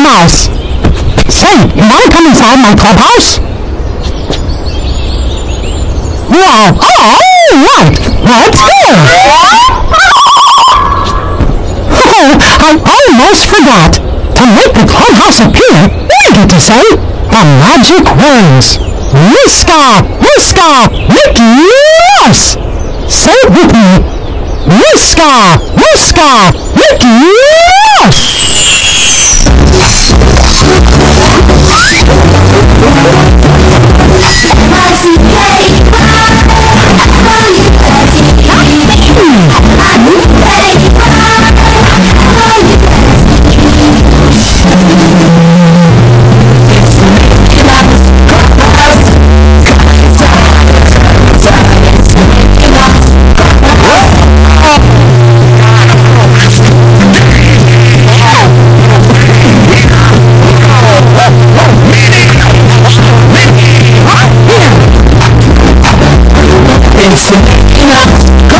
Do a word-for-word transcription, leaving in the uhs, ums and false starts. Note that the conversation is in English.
Mouse. Say, you want to come inside my clubhouse? Well, oh, right. Let's go. Oh, I almost forgot. To make the clubhouse appear, I get to say the magic words. Whisker, whisker, Mickey Mouse. Say it with me. Whisker, whisker, Mickey Mouse. It's